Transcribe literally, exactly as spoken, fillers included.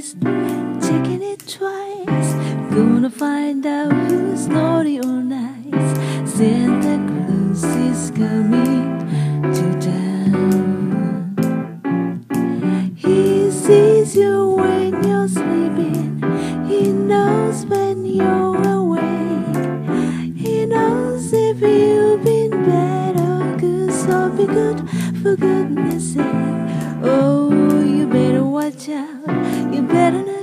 twice, checking it twice. Gonna find out who's naughty or nice. Santa Claus is coming to town. He sees you when you're sleeping. He knows when you're awake. He knows if you've been bad or good. So be good, for goodness sake. Oh, you better watch out. You better not